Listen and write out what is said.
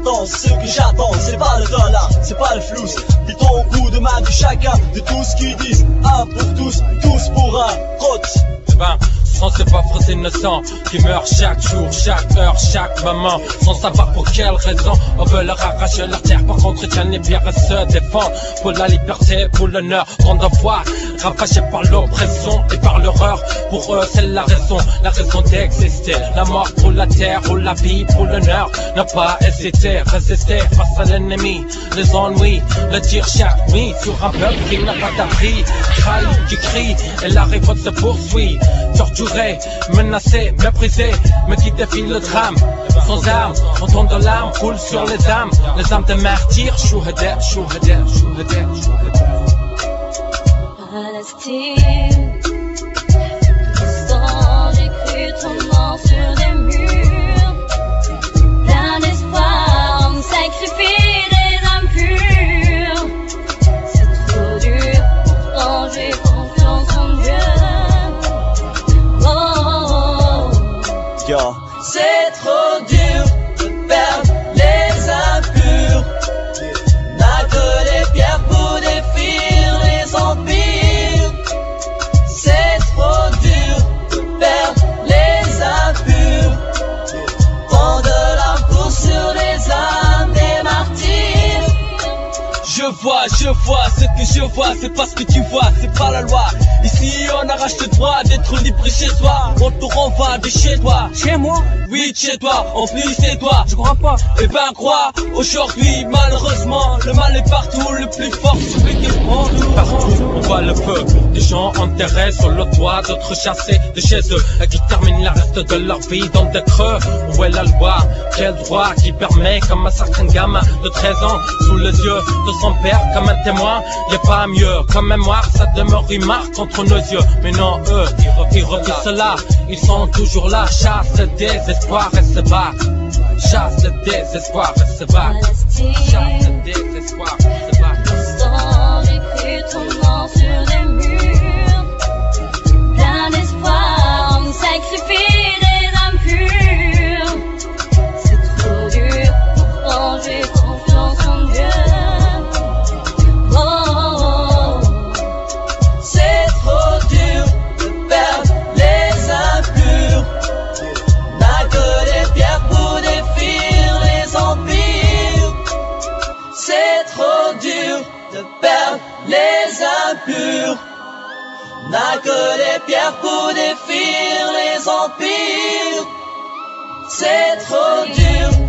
m'attend. Ce que j'attends, c'est pas le dollar, c'est pas le flous. Dit-on au coup de main de chacun, de tout ce qu'ils disent. Un pour tous, tous pour un. Roach. Sans ces pauvres innocents qui meurent chaque jour, chaque heure, chaque moment, sans savoir pour quelle raison on veut leur arracher leur terre. Par contre, tiens les bières se défendent pour la liberté, pour l'honneur, qu'on devoir, ravagés par l'oppression et par l'horreur. Pour eux, c'est la raison d'exister. La mort pour la terre, ou la vie pour l'honneur. Ne pas hésiter, résister face à l'ennemi, les ennuis, le tir chaque nuit sur un peuple qui n'a pas d'abri. Trahi qui crie et la révolte se poursuit. Torturé, menacé, méprisé, mais qui défie le drame. Sans armes, autant de larmes coulent sur les âmes des martyrs. Chouhada, chouhada, chouhada, chouhada. Palestine, instant j'ai cru ton nom sur des murs. Plein d'espoir, on sacrifie des âmes pures. C'est trop dur, pourtant j'ai confiance en Dieu. Yo. C'est trop dur de perdre les impurs. N'a que les pierres pour défier les empires. C'est trop dur de perdre les impurs. Tant de l'amour sur les âmes des martyrs. Je vois, ce que je vois, c'est pas ce que tu vois, c'est pas la loi. Ici on arrache le droit d'être libre chez soi. On te renvoie de chez toi. Chez moi? Oui, chez toi, en plus c'est toi. Je crois pas. Eh ben crois, aujourd'hui malheureusement le mal est partout, le plus fort celui qui prend tout. Partout on voit le feu, des gens enterrés sur le toit, d'autres chassés de chez eux, qui terminent le reste de leur vie dans des creux. Où est la loi? Quel droit qui permet, comme un certain gamin de 13 ans, sous les yeux de son père comme un témoin? Y'a pas mieux, comme mémoire ça demeure une marque entre nos yeux. Mais non, eux, ils refusent cela, ils sont toujours là, chasse le désespoir et se battent. Chasse le désespoir et se battent. Chasse le désespoir et se battent. Instant j'ai cru ton nom sur des murs. Plein d'espoir, on sacrifie des âmes pures. C'est trop dur, pourtant j'ai confiance en Dieu. C'est trop dur de perdre les impurs. N'a que les pierres pour défier les empires. C'est trop dur de perdre les impurs. N'a que les pierres pour défier les empires. C'est trop dur